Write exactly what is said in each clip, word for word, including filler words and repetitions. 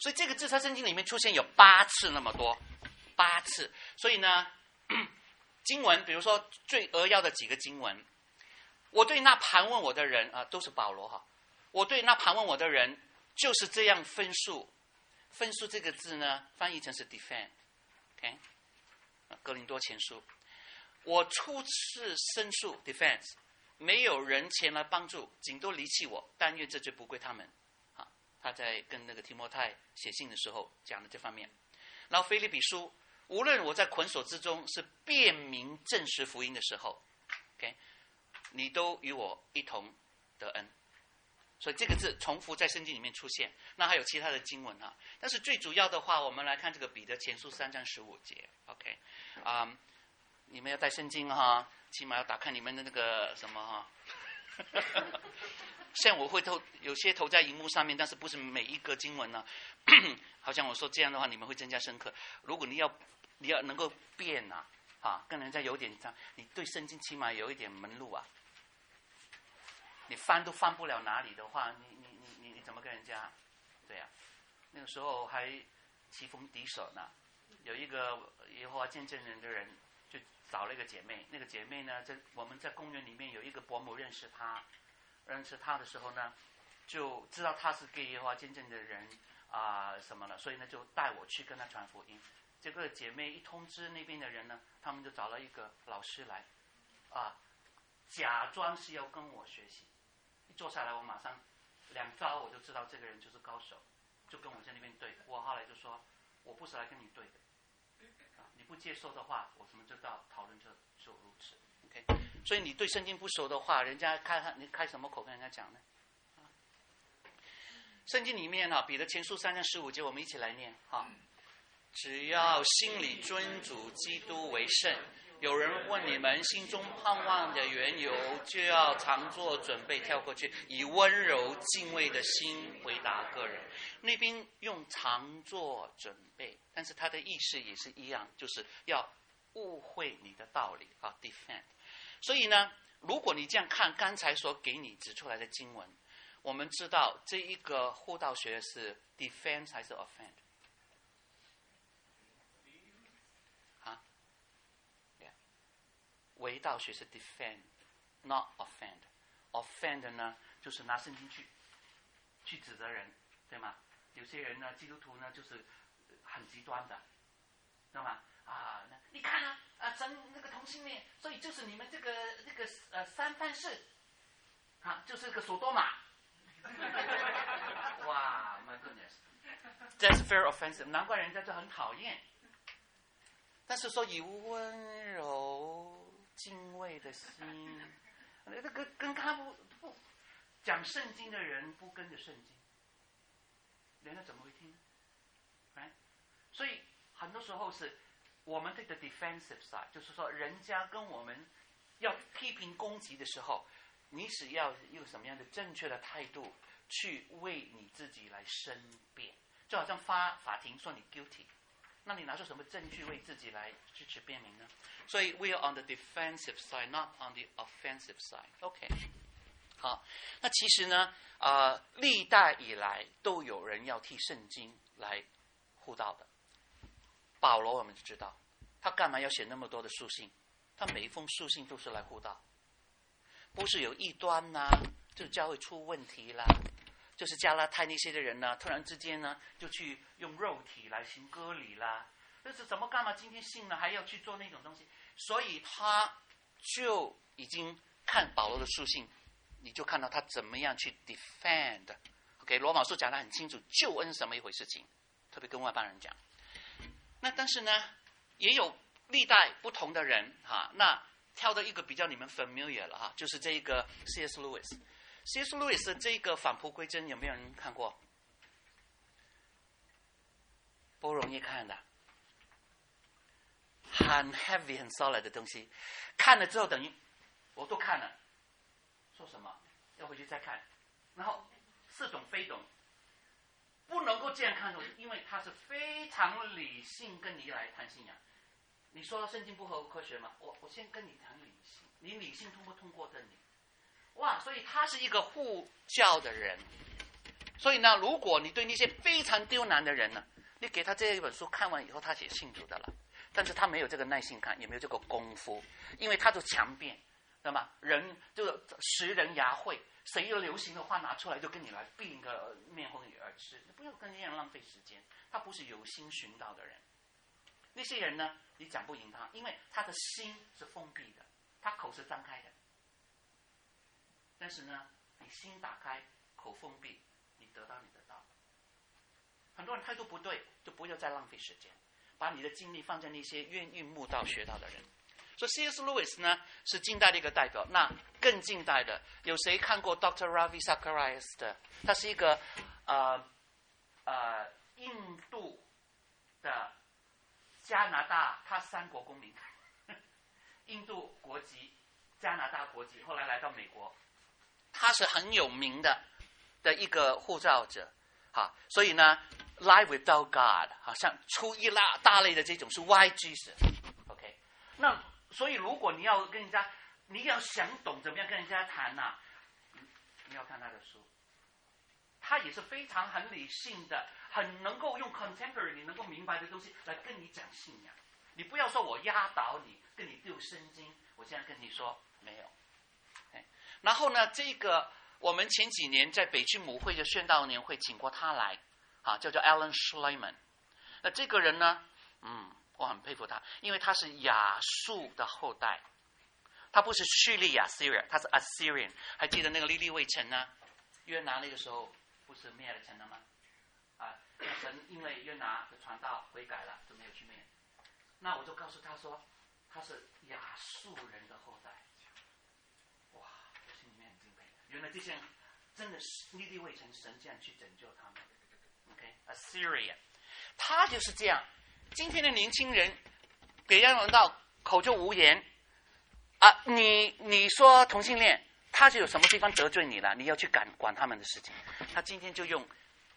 所以这个字在圣经里面出现有八次那么多，八次。所以呢，经文比如说最扼要的几个经文，我对那盘问我的人啊，都是保罗哈。我对那盘问我的人就是这样分数。分数这个字呢，翻译成是 defend。OK， 哥林多前书，我初次申诉 defense， 没有人前来帮助，仅都离弃我，但愿这罪不归他们。啊，他在跟那个提摩太写信的时候讲的这方面。然后腓立比书，无论我在捆锁之中是辨明证实福音的时候 ，OK， 你都与我一同得恩。所以这个字重复在圣经里面出现，那还有其他的经文哈。但是最主要的话，我们来看这个彼得前书三章十五节 ，OK， 啊、um, ，你们要带圣经哈，起码要打开你们的那个什么哈。虽然我会投有些投在荧幕上面，但是不是每一个经文呢？好像我说这样的话，你们会增加深刻。如果你要你要能够变啊，啊，跟人家有点像，你对圣经起码有一点门路啊。你翻都翻不了哪里的话，你你你你你怎么跟人家？对呀、啊，那个时候还棋逢敌手呢。有一个耶和华见证人的人就找了一个姐妹，那个姐妹呢，在我们在公园里面有一个伯母认识她，认识她的时候呢，就知道她是给耶和华见证的人啊、呃、什么了，所以呢就带我去跟她传福音。这个姐妹一通知那边的人呢，他们就找了一个老师来，啊，假装是要跟我学习。一坐下来，我马上两招我就知道这个人就是高手，就跟我在那边对。我后来就说，我不是来跟你对的，啊，你不接受的话，我怎么知道讨论就就如此 ？OK， 所以你对圣经不熟的话，人家开你开什么口跟人家讲呢？啊、圣经里面啊，彼得前书三章十五节，我们一起来念哈。只要心里尊主基督为圣。有人问你们心中盼望的缘由，就要常做准备跳过去，以温柔敬畏的心回答个人。那边用常做准备，但是它的意思也是一样，就是要误会你的道理啊 defend。所以呢，如果你这样看刚才所给你指出来的经文，我们知道这一个护道学是 defend 还是 offend？为道学是 defend not offend。 offend 呢就是拿圣经去去指责人，对吗？有些人呢，基督徒呢就是很极端的，知道吗？啊，你看啊，啊，神那个同性恋，所以就是你们这个这个呃三藩市啊，就是个索多玛。哇 ，my goodness，that's very offensive， 难怪人家就很讨厌。但是说以温柔敬畏的心，那个跟他不不讲圣经的人不跟着圣经，人家怎么会听呢？ Right？ 所以很多时候是我们这个 defensive side， 就是说人家跟我们要批评攻击的时候，你是要用什么样的正确的态度去为你自己来申辩？就好像发法庭说你 guilty。那你拿出什么证据为自己来支持辩明呢？所以 we are on the defensive side, not on the offensive side. OK， 好，那其实呢，呃，历代以来都有人要替圣经来护道的。保罗我们就知道，他干嘛要写那么多的书信？他每一封书信都是来护道，不是有异端呐、啊，就教会出问题啦。就是加拉太那些的人呢，突然之间呢，就去用肉体来行割礼啦。这是怎么干嘛？今天信了还要去做那种东西，所以他就已经看保罗的书信，你就看到他怎么样去 defend。OK， 罗马书讲得很清楚，救恩是什么一回事情，特别跟外邦人讲。那但是呢，也有历代不同的人哈，那挑的一个比较你们 familiar 了哈，就是这个 C S Lewis。C S Lewis 的这个返璞归真有没有人看过？不容易看的，很 heavy 很 solid 的东西，看了之后等于我都看了，说什么要回去再看，然后似懂非懂，不能够这样看的，因为他是非常理性跟你来谈信仰。你说圣经不合乎科学吗？我我先跟你谈理性，你理性通不通过的你？哇，所以他是一个护教的人， 所以呢，如果你对那些非常刁难的人呢，你给他这一本书看完以后，他也信主的了，但是他没有这个耐心看，也没有这个功夫，因为他就强辩，知道吗？人就识人牙慧，谁有流行的话拿出来就跟你来并个面红耳赤，不要跟这样浪费时间。他不是有心寻道的人，那些人呢，你讲不赢他，因为他的心是封闭的，他口是张开的。但是呢，你心打开，口封闭，你得到你的道。很多人态度不对，就不要再浪费时间，把你的精力放在那些愿意慕道学道的人。所以 C S. Lewis 呢是近代的一个代表。那更近代的，有谁看过 Doctor Ravi Zacharias 的？他是一个呃呃印度的加拿大，他三国公民，印度国籍、加拿大国籍，后来来到美国。他是很有名的的一个护照者，哈，所以呢 ，Life Without God， 好像出一大大类的这种是 Why Jesus，OK， 那所以如果你要跟人家，你要想懂怎么样跟人家谈呐、啊，你要看他的书，他也是非常很理性的，很能够用 contemporary 你能够明白的东西来跟你讲信仰。你不要说我压倒你，跟你丢圣经，我现在跟你说没有。然后呢，这个我们前几年在北区母会的宣道年会请过他来，啊，叫做 Alan Schleiman。那这个人呢，嗯，我很佩服他，因为他是亚述的后代，他不是叙利亚 Syria， 他是 Assyrian。还记得那个尼尼微城呢？约拿那个时候不是灭了城了吗？啊，神因为约拿的传道悔改了，就没有去灭。那我就告诉他说，他是亚述人的后代。哇，心里面很敬佩。原来这些人真的是尼尼微城神这样去拯救他们。OK，Assyria， 他就是这样。今天的年轻人给人闻到口就无言啊，你你说同性恋，他就有什么地方得罪你了？你要去管管他们的事情。他今天就用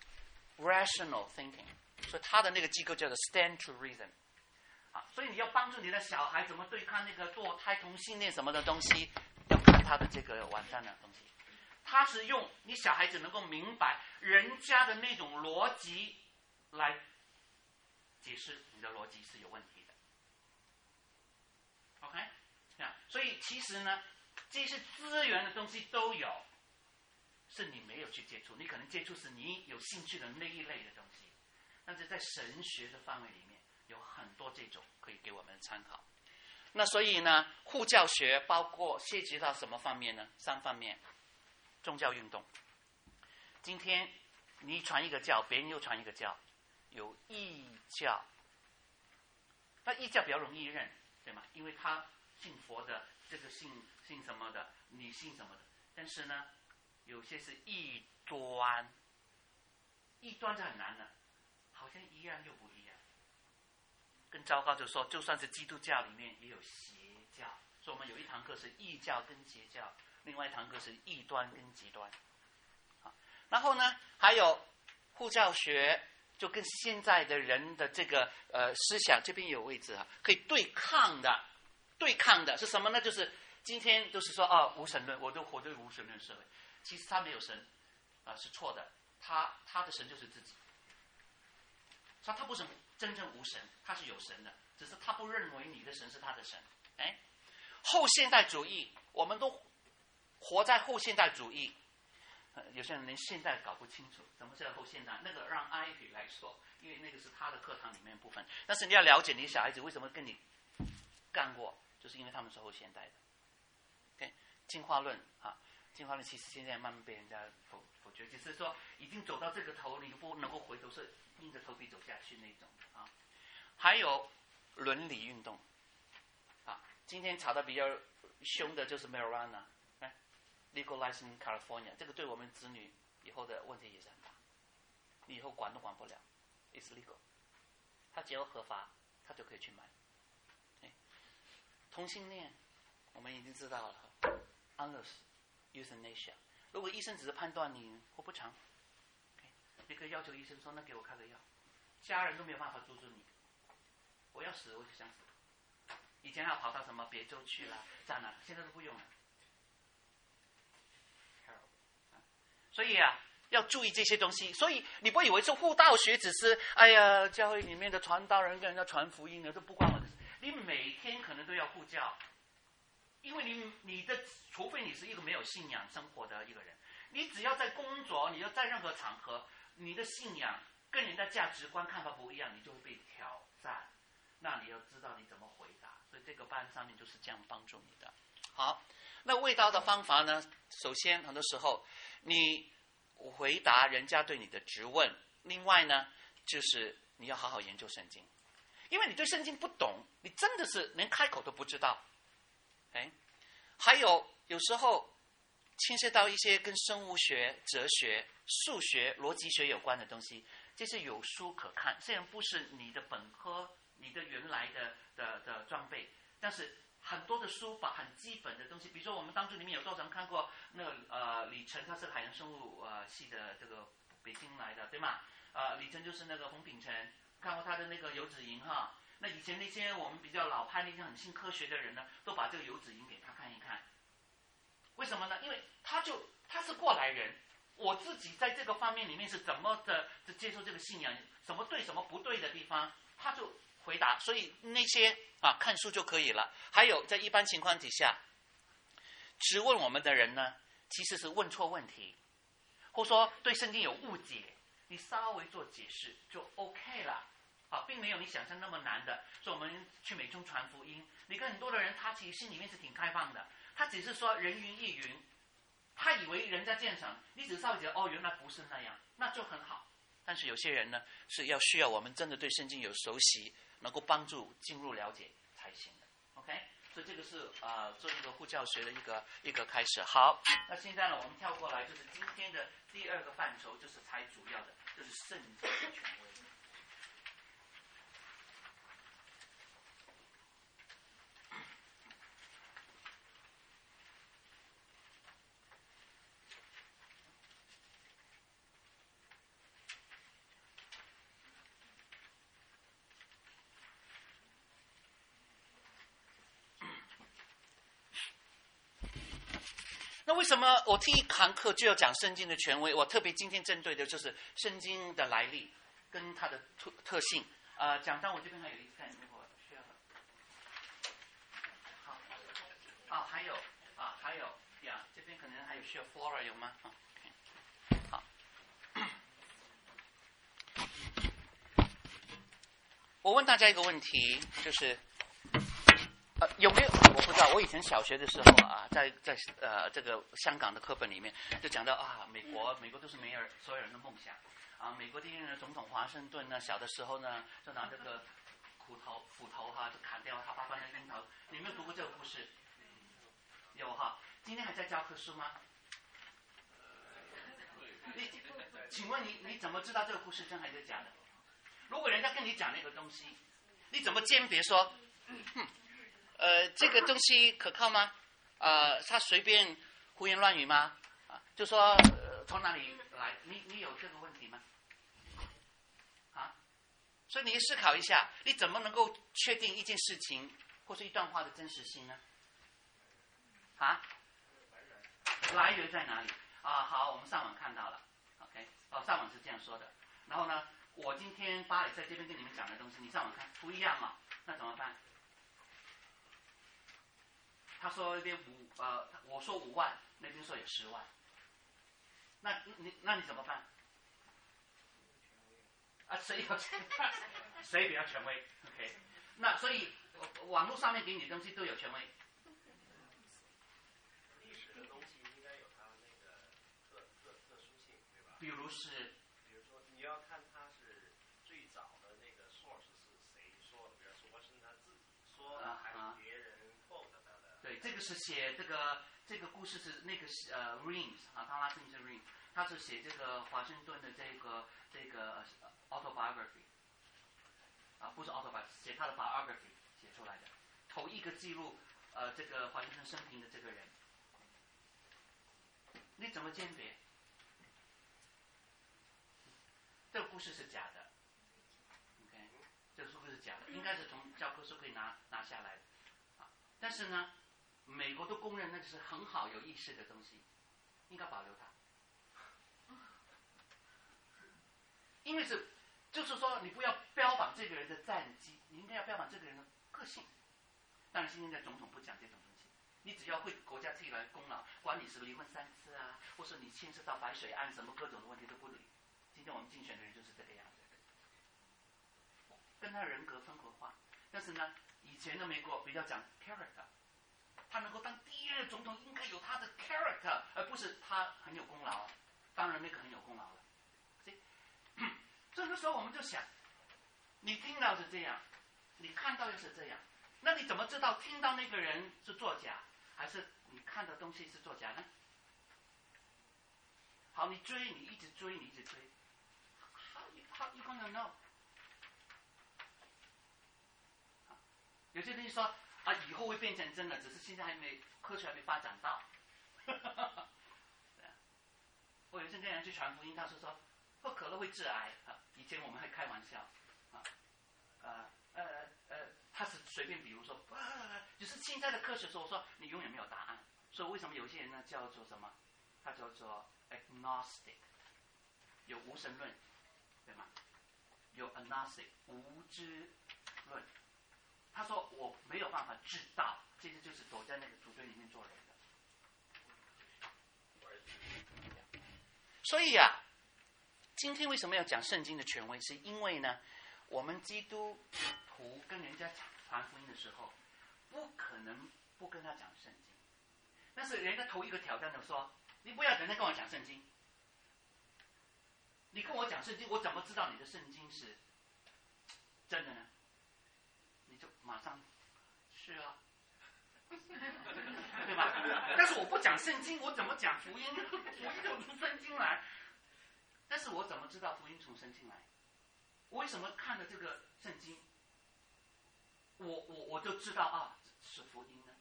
rational thinking， 所以他的那个机构叫做 Stand to Reason。啊，所以你要帮助你的小孩怎么对抗那个堕胎、同性恋什么的东西，要看他的这个网站的东西。他是用你小孩子能够明白人家的那种逻辑来解释你的逻辑是有问题的。OK， 所以其实呢，这些资源的东西都有，是你没有去接触，你可能接触是你有兴趣的那一类的东西，但是在神学的范围里面有很多这种可以给我们参考。那所以呢，护教学包括涉及到什么方面呢？三方面。宗教运动，今天你传一个教，别人又传一个教，有异教。那异教比较容易认，对吗？因为他信佛的，这个信信什么的，你信什么的。但是呢，有些是异端，异端是很难的，好像一样又不一样。更糟糕就是说，就算是基督教里面也有邪教，所以我们有一堂课是异教跟邪教。另外一堂课是异端跟极端，啊，然后呢，还有护教学，就跟现在的人的这个呃思想这边有位置啊，可以对抗的，对抗的是什么呢？就是今天都是说啊无神论，我都活在无神论社会，其实他没有神啊，是错的，他他的神就是自己，他他不是真正无神，他是有神的，只是他不认为你的神是他的神。哎，后现代主义，我们都活在后现代主义，呃、有些人连现代搞不清楚什么叫后现代，那个让 Ivy 来说，因为那个是他的课堂里面的部分。但是你要了解你的小孩子为什么跟你干过，就是因为他们是后现代的。OK， 进化论啊，进化论其实现在慢慢被人家否否决，只是说已经走到这个头，你不能够回头，是硬着头皮走下去那种啊。还有伦理运动啊，今天吵得比较凶的就是 marijuana。Legalized in California， 这个对我们子女以后的问题也是很大。你以后管都管不了 ，it's legal。他只要合法，他就可以去买。哎，同性恋，我们已经知道了 ，unless euthanasia。如果医生只是判断你活不长， okay， 你可以要求医生说，那给我开个药，家人都没有办法阻止你。我要死，我就想死。以前要跑到什么别州去了，在哪？现在都不用了。所以啊， 要注意这些东西。所以你不以为是护道学只是哎呀，教会里面的传道人跟人家传福音的都不关我的事。你每天可能都要护教，因为你你的除非你是一个没有信仰生活的一个人，你只要在工作，你要在任何场合，你的信仰跟人的价值观看法不一样，你就会被挑战。那你要知道你怎么回答，所以这个班上面就是这样帮助你的。好，那味道的方法呢？首先，很多时候你回答人家对你的质问，另外呢，就是你要好好研究圣经，因为你对圣经不懂，你真的是连开口都不知道。哎，还有有时候牵涉到一些跟生物学、哲学、数学、逻辑学有关的东西，这是有书可看，虽然不是你的本科、你的原来的的的装备，但是很多的书把很基本的东西，比如说我们当中里面有多少人看过那个呃李晨，他是海洋生物呃系的这个北京来的，对吗？呃，李晨就是那个冯秉成，看过他的那个游子吟哈。那以前那些我们比较老派那些很信科学的人呢，都把这个游子吟给他看一看。为什么呢？因为他就他是过来人，我自己在这个方面里面是怎么的接受这个信仰，什么对什么不对的地方，他就回答。所以那些啊看书就可以了。还有在一般情况底下，质问我们的人呢，其实是问错问题，或者说对圣经有误解，你稍微做解释就 OK 了。啊，并没有你想象那么难的。所以我们去美中传福音，你看很多的人，他其实心里面是挺开放的，他只是说人云亦云，他以为人家这样想，你只是稍微觉得哦，原来不是那样，那就很好。但是有些人呢，是要需要我们真的对圣经有熟悉，能够帮助进入了解才行的。OK， 所以这个是呃做一个护教学的一个一个开始。好，那现在呢，我们跳过来，就是今天的第二个范畴，就是才主要的，就是圣经的权威。那为什么我第一堂课就要讲圣经的权威？我特别今天针对的就是圣经的来历跟它的特特性。呃，讲章我这边还有一份，如果需要的。好，啊，还有啊，还有呀，这边可能还有需要 Flora 有吗？啊，好。我问大家一个问题，就是。呃，有没有？我不知道。我以前小学的时候啊，在在呃这个香港的课本里面就讲到啊，美国美国都是没人所有人的梦想啊。美国第一任总统华盛顿呢，小的时候呢就拿这个斧头斧头哈、啊，就砍掉他爸爸的樱桃。你有没有读过这个故事？有哈。今天还在教科书吗？你请问你你怎么知道这个故事真还是假的？如果人家跟你讲那个东西，你怎么鉴别说，哼？呃，这个东西可靠吗？呃，他随便胡言乱语吗？啊，就说、呃、从哪里来？你你有这个问题吗？啊，所以你思考一下，你怎么能够确定一件事情或是一段话的真实性呢？啊，来源在哪里？啊，好，我们上网看到了 ，OK， 哦，上网是这样说的。然后呢，我今天巴里在这边跟你们讲的东西，你上网看不一样嘛？那怎么办？他说那边五呃，我说五万，那边说有十万，那你那你怎么办？啊，谁有谁比较权威 ？OK， 那所以网络上面给你的东西都有权威。 历史的东西应该有它那个特特特殊性，对吧？ 比如是， 比如说你要看它是最早的那个 source 是谁说的，比如说是他自己说的，还是别人 quote 他的。 对，这个是写这个这个故事是那个是呃 Reims 啊，汤拉斯是 Reims， 他是写这个华盛顿的这个这个 autobiography， 啊不是 autobiography， 写他的 biography 写出来的，头一个记录呃这个华盛顿生平的这个人，你怎么鉴别？这个故事是假的 ，OK， 这个故事是假的，应该是从教科书可以拿拿下来的，啊，但是呢。美国都公认那是很好有意识的东西，应该保留它。 因为是，就是说你不要标榜这个人的战绩，你应该要标榜这个人的个性。当然，现在总统不讲这种东西，你只要为国家替来功劳，管你是离婚三次啊，或是你牵涉到白水案什么各种的问题都不理。今天我们竞选的人就是这个样子，跟他人格分合化。但是呢，以前的美国比较讲 character， 他能够当第一任总统应该有他的 character， 而不是他很有功劳。当然那个很有功劳了。所以这个时候我们就想，你听到是这样，你看到又是这样，那你怎么知道听到那个人是作假，还是你看的东西是作假呢？好，你追，你一直追，你一直追。How you, how you gonna know？ 有些东西说啊，以后会变成真的，只是现在还没科学还没发展到。我有一次跟人去传福音，他说说喝可乐会致癌啊。以前我们还开玩笑啊，呃呃呃，他是随便比如说，呃，就是现在的科学说，我说你永远没有答案。所以为什么有些人呢叫做什么？他叫做 agnostic， 有无神论，对吗？有 agnostic 无知论。他说我没有办法知道，其实就是躲在那个组队里面做人的。所以啊，今天为什么要讲圣经的权威？是因为呢，我们基督徒跟人家传福音的时候，不可能不跟他讲圣经。但是人家头一个挑战就说：你不要整天跟我讲圣经，你跟我讲圣经，我怎么知道你的圣经是真的呢？你就马上是啊，对吧？但是我不讲圣经，我怎么讲福音？福音就从圣经来。但是我怎么知道福音从圣经来？我为什么看了这个圣经，我我我就知道啊是福音呢？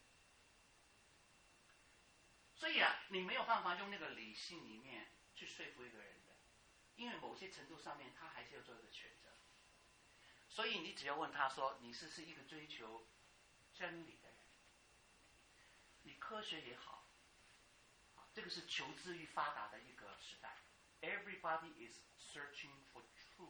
所以啊，你没有办法用那个理性里面去说服一个人的，因为某些程度上面他还是要做一个选择。所以你只要问他说，你是是一个追求真理的人，你科学也好，这个是求知欲发达的一个时代。Everybody is searching for truth。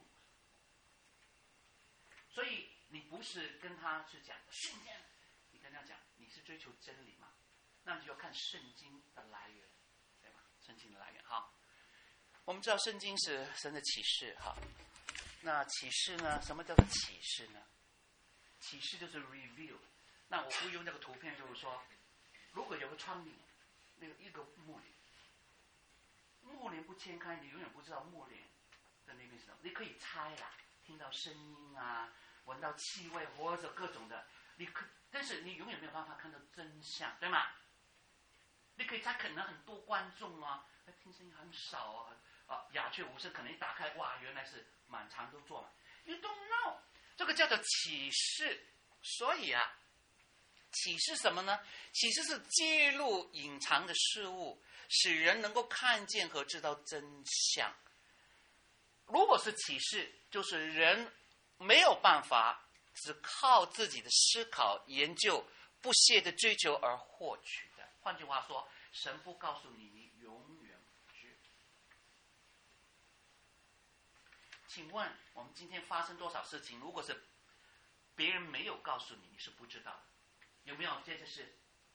所以你不是跟他去讲信念，你跟他讲你是追求真理嘛？那你就要看圣经的来源，对吧？圣经的来源，好，我们知道圣经是神的启示，哈。那启示呢？什么叫做启示呢？启示就是 reveal。那我会用这个图片，就是说，如果有个窗帘，那个一个木帘，木帘不掀开，你永远不知道木帘的那边是什么。你可以猜啦，听到声音啊，闻到气味或者各种的，你可，但是你永远没有办法看到真相，对吗？你可以猜，可能很多观众啊，听声音很少啊。啊，鸦雀无声，可能一打开，哇，原来是满场都坐满。You don't know， 这个叫做启示。所以啊，启示什么呢？启示是揭露隐藏的事物，使人能够看见和知道真相。如果是启示，就是人没有办法只靠自己的思考、研究、不懈的追求而获取的。换句话说，神不告诉你，你永远不知。请问我们今天发生多少事情，如果是别人没有告诉你，你是不知道的？有没有？这就是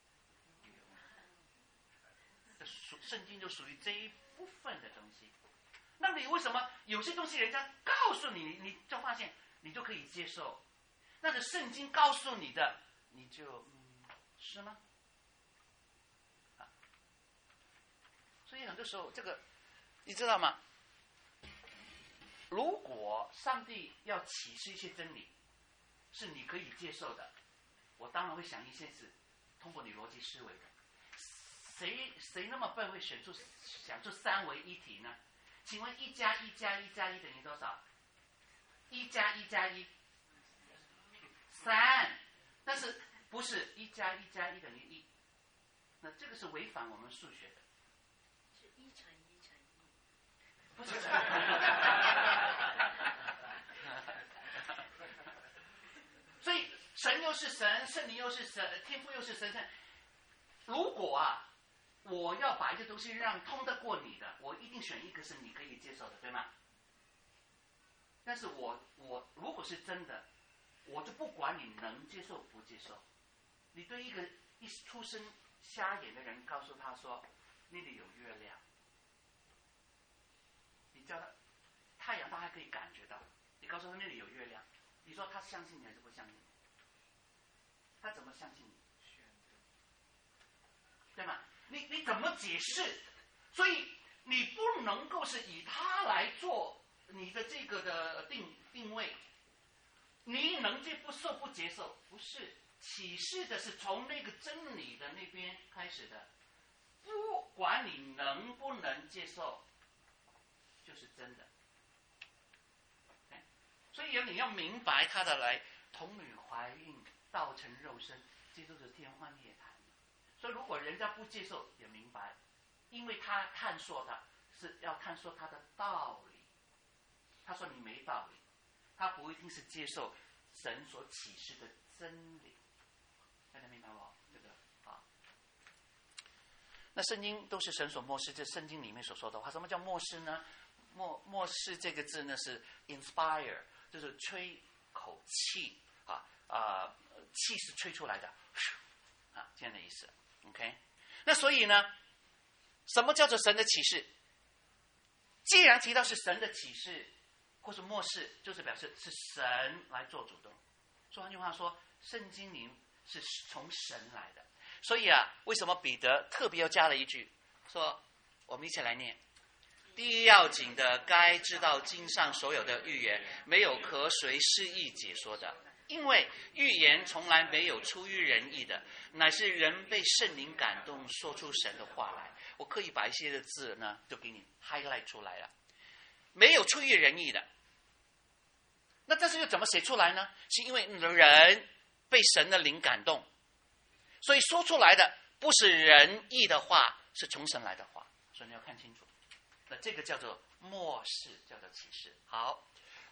圣经就属于这一部分的东西。那你为什么有些东西人家告诉你，你就发现你就可以接受？那个圣经告诉你的，你就嗯是吗？啊，所以很多时候这个你知道吗？如果上帝要启示一些真理，是你可以接受的，我当然会想一些是通过你逻辑思维的。谁谁那么笨会选出想出三维一体呢？请问一加一加一加一等于多少？一加一加一三，但是不是一加一加一等于一？那这个是违反我们数学的。 是一乘一乘一。 不是。所以神又是神，圣灵又是神，天父又是神。如果啊，我要把一个东西让通得过你的，我一定选一个是你可以接受的，对吗？ 但是我我如果是真的，我就不管你能接受不接受。你对一个一出生瞎眼的人，告诉他说那里有月亮，你叫他太阳，他还可以感觉到。你告诉他那里有月亮，你说他相信你还是不相信你？他怎么相信你？对吗？你你怎么解释？所以你不能够是以他来做你的这个的定定位。你能接不受不接受？不是，启示的是从那个真理的那边开始的。不管你能不能接受，就是真的。所以你要明白他的来，童女怀孕，道成肉身，这都是天方夜谭。所以如果人家不接受，也明白，因为他探索的是要探索他的道理。他说你没道理，他不一定是接受神所启示的真理。大家明白我这个啊？那圣经都是神所默示，这圣经里面所说的话。什么叫默示呢？默默示这个字呢是 inspire， 就是吹口气啊啊，气是吹出来的啊，这样的意思。OK， 那所以呢，什么叫做神的启示？既然提到是神的启示或是默示，就是表示是神来做主动。说换句话说，圣经里是从神来的。所以啊，为什么彼得特别要加了一句，说我们一起来念：第一要紧的，该知道经上所有的预言，没有可随诗意解说的。因为预言从来没有出于人意的，乃是人被圣灵感动，说出神的话来。我刻意把一些的字呢，就给你 highlight 出来了。没有出于人意的，那这是又怎么写出来呢？是因为人被神的灵感动，所以说出来的不是人意的话，是从神来的话。所以你要看清楚，那这个叫做默示，叫做启示。好。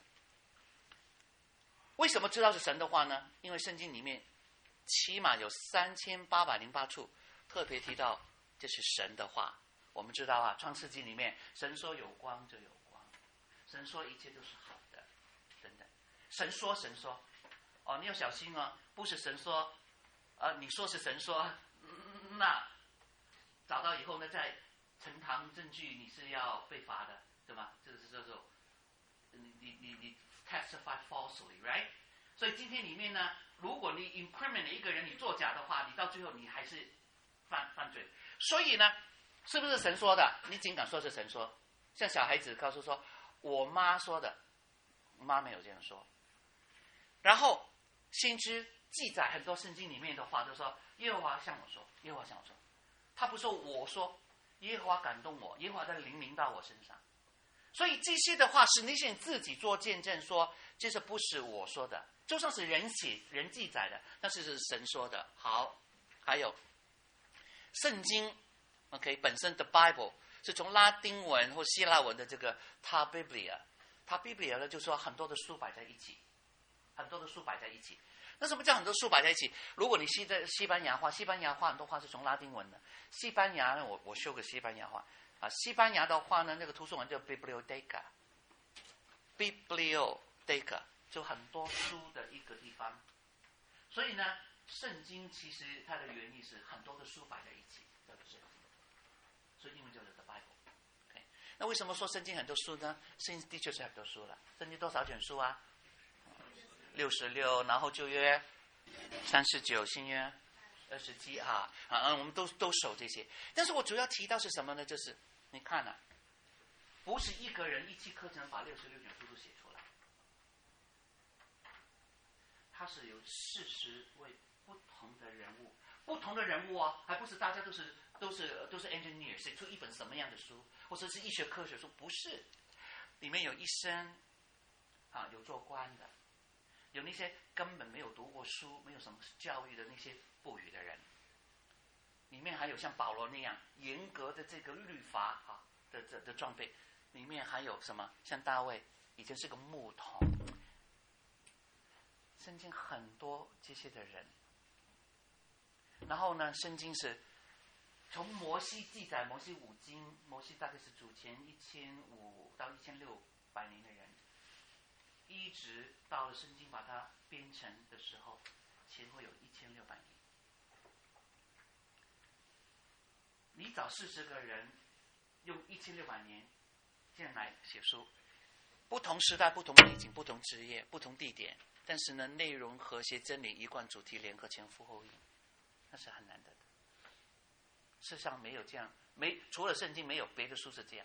为什么知道是神的话呢？因为圣经里面起码有三千八百零八处特别提到这是神的话。我们知道啊，创世纪里面神说有光就有光，神说一切都是好的，等等。神说神说，哦，你要小心哦，不是神说，呃，你说是神说，嗯、那找到以后呢，在呈堂证据你是要被罚的，对吧？这个是叫做你你你你。testify falsely, right？ 所以今天里面呢，如果你 incriminate 一个人，你作假的话，你到最后你还是犯犯罪。所以呢，是不是神说的？你尽敢说是神说。像小孩子告诉说，我妈说的，妈没有这样说。然后先知记载很多圣经里面的话，都说耶和华向我说，耶和华向我说，他不说我说，耶和华感动我，耶和华的灵临到我身上。所以这些的话是那些人自己做见证说，这是不是我说的？就算是人写人记载的，但是是神说的。好，还有圣经 ，OK， 本身的 Bible 是从拉丁文或希腊文的这个 ta Biblia， ta Biblia 呢就说很多的书摆在一起，很多的书摆在一起。那什么叫很多书摆在一起？如果你西在西班牙话，西班牙话很多话是从拉丁文的。西班牙呢，我我修个西班牙话。啊，西班牙的话呢，那个图书馆叫 biblioteca，biblioteca 就很多书的一个地方。所以呢，圣经其实它的原意是很多的书摆在一起，叫做圣经。所以英文叫做 the Bible。Okay？ 那为什么说圣经很多书呢？圣经的确是很多书了。圣经多少卷书啊？六十六，然后旧约三十九，新约二十七啊啊，我们都都守这些。但是我主要提到是什么呢？就是你看啊，不是一个人一期课程把六十六卷书都写出来，它是有四十位不同的人物，不同的人物啊，还不是大家都是都是都是 engineer 写出一本什么样的书，或者是医学科学书，不是，里面有医生啊，有做官的，有那些根本没有读过书、没有什么教育的那些不语的人。里面还有像保罗那样严格的这个律法啊的的的装备，里面还有什么？像大卫以前是个牧童，圣经很多这些的人。然后呢，圣经是从摩西记载，摩西五经，摩西大概是主前一千五到一千六百年的人， 一直到了圣经把它编成的时候，前后有一千六百年。你找四十个人，用一千六百年这样来写书，不同时代、不同背景、不同职业、不同地点，但是呢，内容和谐、真理一贯、主题联合、前呼后应，那是很难得的。世上没有这样，没除了圣经，没有别的书是这样。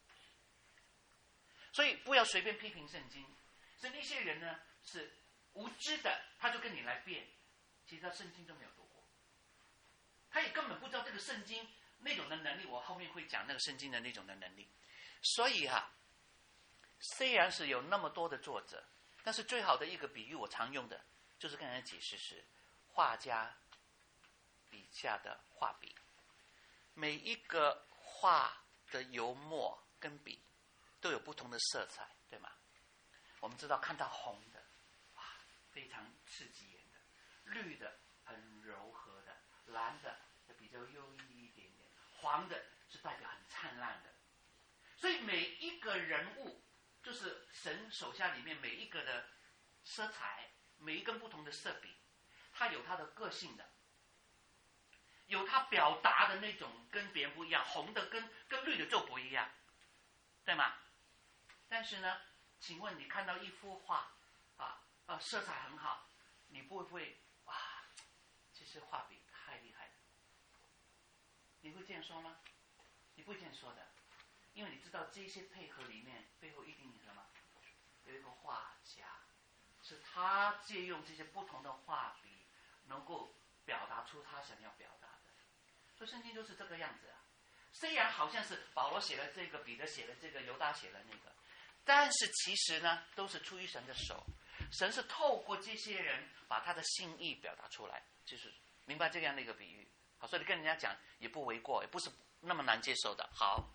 所以不要随便批评圣经。是那些人呢是无知的，他就跟你来辩，其实他圣经都没有读过，他也根本不知道这个圣经那种的能力。我后面会讲那个圣经的那种的能力。所以啊，虽然是有那么多的作者，但是最好的一个比喻我常用的就是跟人解释是画家笔下的画笔，每一个画的油墨跟笔都有不同的色彩，对吗？我们知道看到红的，哇，非常刺激眼的；绿的很柔和的；蓝的比较优异一点点；黄的是代表很灿烂的。所以每一个人物，就是神手下里面每一个的色彩，每一根不同的色笔，它有它的个性的，有它表达的那种跟别人不一样，红的跟跟绿的就不一样，对吗？但是呢，请问你看到一幅画啊，呃，色彩很好，你不会哇，这些画笔太厉害了？你会这样说吗？你不会这样说的，因为你知道这些配合里面背后一定有什么？有一个画家，是他借用这些不同的画笔，能够表达出他想要表达的。所以圣经就是这个样子啊。虽然好像是保罗写了这个，彼得写了这个，犹大写了那个，但是其实呢，都是出于神的手。神是透过这些人把他的心意表达出来，就是明白这样的一个比喻。好，所以你跟人家讲也不为过，也不是那么难接受的。好，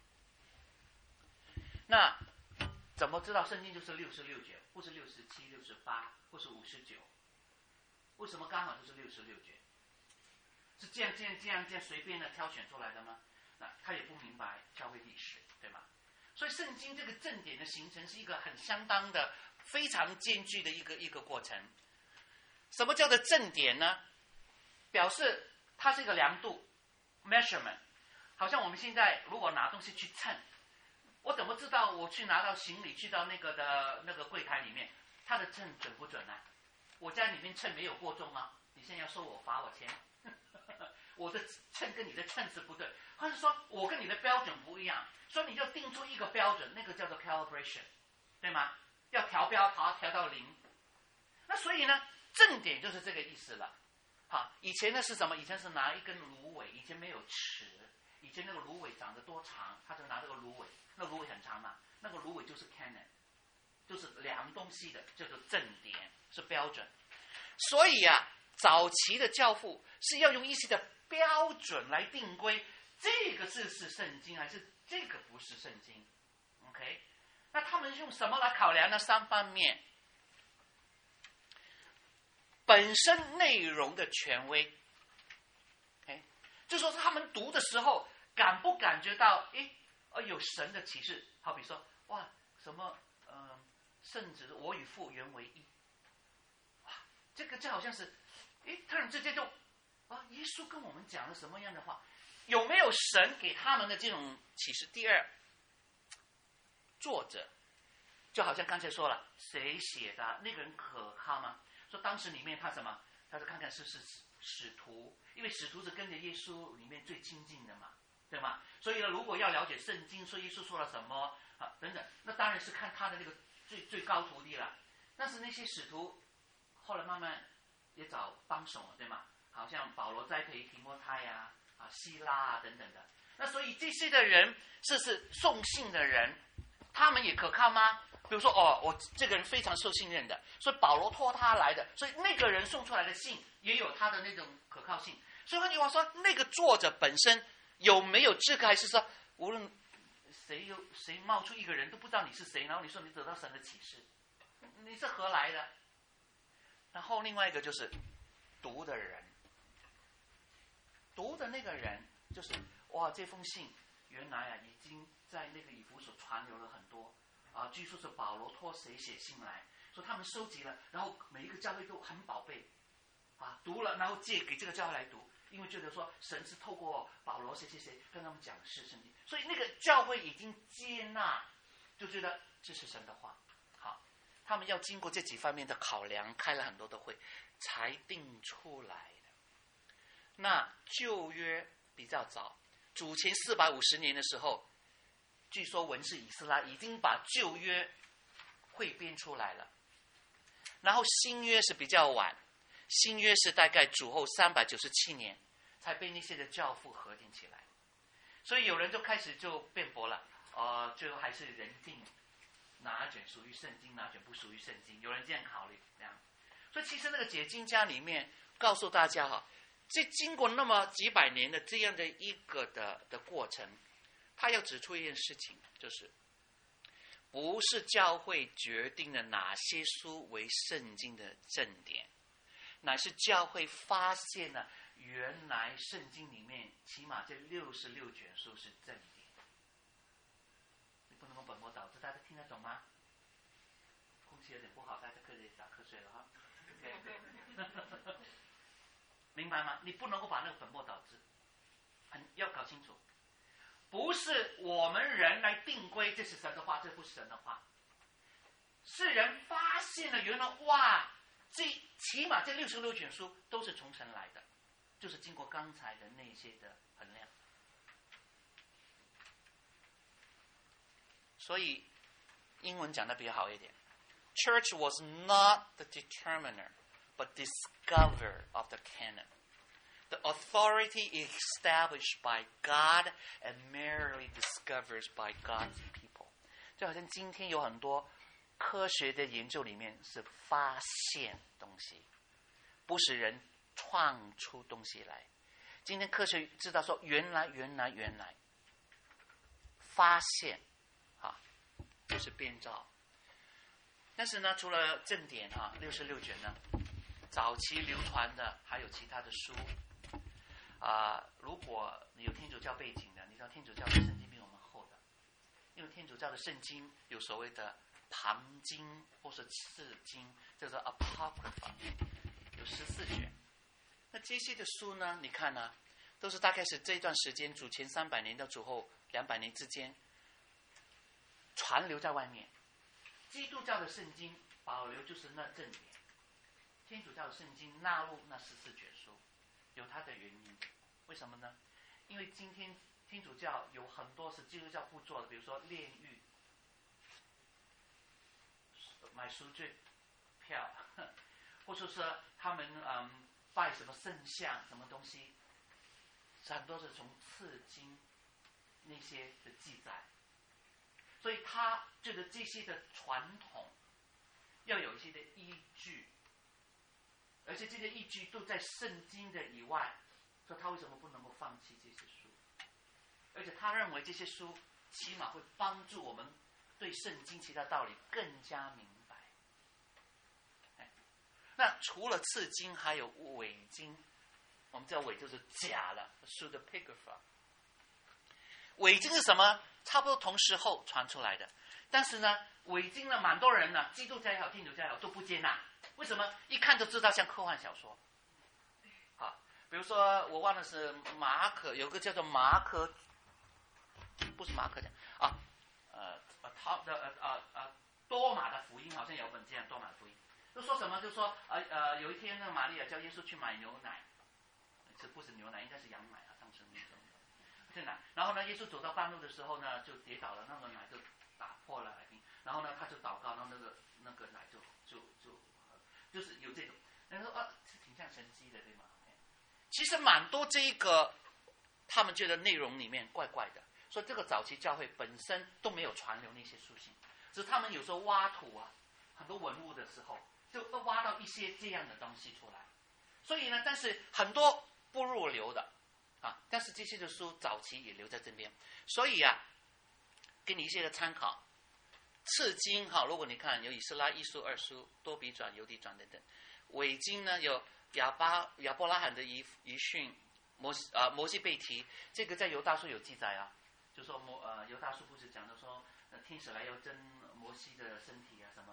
那怎么知道圣经就是六十六卷，不是六十七、六十八，或是五十九？为什么刚好就是六十六卷？是这样、这样、这样、这样随便的挑选出来的吗？那他也不明白教会历史，对吗？所以圣经这个正典的形成是一个很相当的、非常艰巨的一个一个过程。什么叫做正典呢？表示它是一个量度 measurement， 好像我们现在如果拿东西去称，我怎么知道我去拿到行李去到那个的那个柜台里面，它的称准不准啊？我在里面称没有过重啊，你现在要收我罚我钱，我的称跟你的称是不对，或者说我跟你的标准不一样，所以你就定出一个标准，那个叫做 calibration， 对吗？要调标，调调到零。那所以呢，正典就是这个意思了。好，以前呢是什么？以前是拿一根芦苇，以前没有尺，以前那个芦苇长得多长，他就拿这个芦苇，那芦苇很长嘛，那个芦苇就是 canon， 就是量东西的，叫做正典，是标准。所以啊，早期的教父是要用一些的标准来定规，这个字是圣经还是这个不是圣经 ？OK， 那他们用什么来考量呢？三方面。本身内容的权威，哎，就说是他们读的时候感不感觉到，哎，呃，有神的启示，好比说，哇，什么，呃，圣子我与父原为一，哇，这个就好像是，哎，突然之间就，啊，耶稣跟我们讲了什么样的话？有没有神给他们的这种启示？第二，作者，就好像刚才说了，谁写的？那个人可靠吗？说当时里面他什么？他是看看是不是使徒，因为使徒是跟着耶稣里面最亲近的嘛，对吗？所以呢，如果要了解圣经，说耶稣说了什么啊等等，那当然是看他的那个最最高徒弟了。但是那些使徒后来慢慢也找帮手了，对吗？好像保罗栽培提摩太呀、啊、希拉啊等等的。那所以这些的人，是是送信的人，他们也可靠吗？比如说，哦，我这个人非常受信任的，所以保罗托他来的，所以那个人送出来的信也有他的那种可靠性。所以换句话说，那个作者本身有没有资格，还是说无论谁有谁冒出一个人都不知道你是谁，然后你说你得到神的启示，你是何来的？然后另外一个就是读的人，读的那个人就是哇，这封信原来啊已经在那个以弗所传流了很多。啊，据说是保罗托谁写信来， 说他们收集了，然后每一个教会都很宝贝，啊，读了然后借给这个教会来读，因为觉得说神是透过保罗谁谁谁跟他们讲是圣经，所以那个教会已经接纳，就觉得这是神的话。好，他们要经过这几方面的考量，开了很多的会，才定出来的。那旧约比较早，主前四百五十年的时候，据说文士以斯拉已经把旧约汇编出来了。然后新约是比较晚，新约是大概主后三百九十七年才被那些的教父核定起来，所以有人就开始就辩驳了，呃，最后还是人定哪卷属于圣经，哪卷不属于圣经，有人这样考虑，这样。所以其实那个解经家里面告诉大家哈，这经过那么几百年的这样的一个的的过程，他要指出一件事情，就是不是教会决定了哪些书为圣经的正典，乃是教会发现了原来圣经里面起码这六十六卷书是正典。你不能够本末倒置，大家听得懂吗？空气有点不好，大家可以打瞌睡了哈。Okay. 明白吗？你不能够把那个本末倒置，很要搞清楚。不是我们人来定规，这是神的话，这不是神的话。是人发现了原来哇，这起码这六十六卷书都是从神来的，就是经过刚才的那些的衡量。所以英文讲的比较好一点。Church was not the determiner, but discoverer of the canon.The authority is established by God and merely discovered by God's people. 就好像今天有很多科学的研究里面是发现东西，不是人创出东西来。今天科学知道说原来原来原来发现啊，就是编造。但是呢，除了正典啊六十六卷呢，早期流传的还有其他的书。啊、呃，如果你有天主教背景的，你知道天主教的圣经比我们厚的，因为天主教的圣经有所谓的旁经或是次经，叫做 Apocrypha， 有十四卷。那这些的书呢，你看呢，都是大概是这段时间主前三百年到主后两百年之间传流在外面。基督教的圣经保留就是那正典，天主教的圣经纳入那十四卷书，有它的原因。为什么呢？因为今天天主教有很多是基督教不做的，比如说炼狱、买赎罪票，或者说他们嗯拜什么圣像什么东西，很多是从次经那些的记载，所以他觉得这些的传统要有一些的依据，而且这些依据都在圣经的以外。说他为什么不能够放弃这些书？而且他认为这些书起码会帮助我们对圣经其他道理更加明白。那除了次经，还有伪经。我们知道伪就是假了 pseudepigrapha。伪经是什么？差不多同时候传出来的，但是呢，伪经呢，蛮多人呢，基督教也好，天主教也好，都不接纳。为什么？一看就知道像科幻小说。比如说，我忘了是马可，有个叫做马可，不是马可讲啊，呃呃，他的呃呃呃多马的福音好像有本这样多马的福音，就说什么？就说呃呃，有一天那个玛利亚叫耶稣去买牛奶，这不是牛奶，应该是羊奶啊，当时那种是奶。然后呢，耶稣走到半路的时候呢，就跌倒了，那个奶就打破了海冰，然后呢，他就祷告，然后那个那个奶就就就就是有这种，人说啊，是挺像神迹的，对吗？其实蛮多这一个，他们觉得内容里面怪怪的，说这个早期教会本身都没有传流那些书信，只是他们有时候挖土啊，很多文物的时候，就会挖到一些这样的东西出来。所以呢，但是很多不入流的啊，但是这些的书早期也留在这边，所以啊，给你一些的参考。次经哈，如果你看有以斯拉一书、二书、多比传、犹底传等等，伪经呢有。亚巴亚伯拉罕的遗遗训，摩西啊摩西被提，这个在犹大书有记载啊，就说摩呃犹大书不是讲的说，呃天使来要蒸摩西的身体啊什么的，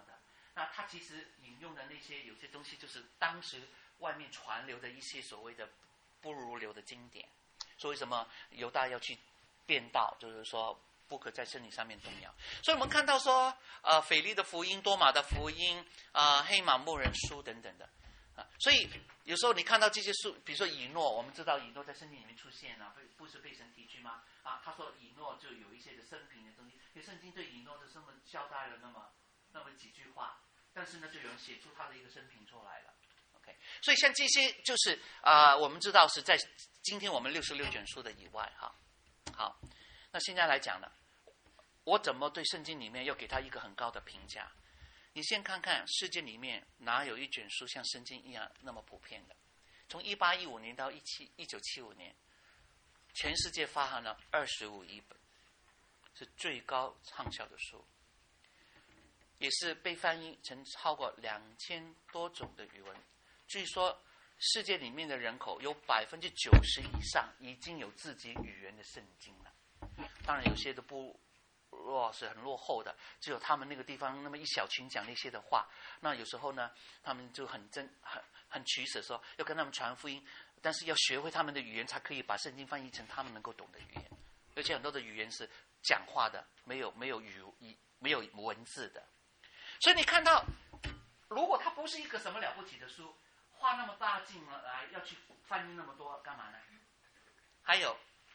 那他其实引用的那些有些东西，就是当时外面传流的一些所谓的不入流的经典。所以什么犹大要去变道，就是说不可在真理上面动摇。所以我们看到说，呃，腓力的福音、多马的福音、啊、呃、黑马牧人书等等的啊。所以有时候你看到这些书，比如说以诺，我们知道以诺在圣经里面出现了，不是被神提举吗？啊，他说以诺就有一些的生平的东西，因为圣经对以诺的生活交代了那么那么几句话，但是呢，就有人写出他的一个生平出来了。OK， 所以像这些就是啊、呃，我们知道是在今天我们六十六卷书的以外哈。好，那现在来讲呢，我怎么对圣经里面要给他一个很高的评价？你先看看世界里面哪有一卷书像圣经一样那么普遍的？从一八一五年到一九七五年，全世界发行了二十五亿本，是最高畅销的书，也是被翻译成超过两千多种的语文。据说世界里面的人口有百分之九十以上已经有自己语言的圣经了。当然有些的部落是很落后的，只有他们那个地方那么一小群讲那些的话。那有时候呢，他们就很真很很取舍，说要跟他们传福音，但是要学会他们的语言，才可以把圣经翻译成他们能够懂的语言。而且很多的语言是讲话的，没有没有语没有文字的。所以你看到，如果它不是一个什么了不起的书，花那么大劲来要去翻译那么多，干嘛呢？还有，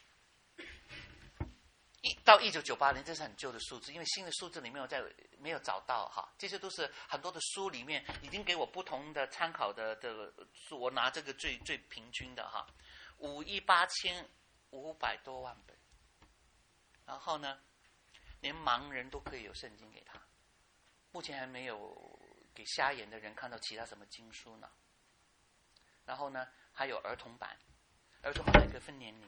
一到一九九八年，这是很旧的数字，因为新的数字里面我在没有找到哈，这些都是很多的书里面已经给我不同的参考的的书，我拿这个最最平均的哈，五亿八千五百多万本，然后呢，连盲人都可以有圣经给他，目前还没有给瞎眼的人看到其他什么经书呢。然后呢，还有儿童版，儿童版可以分年龄。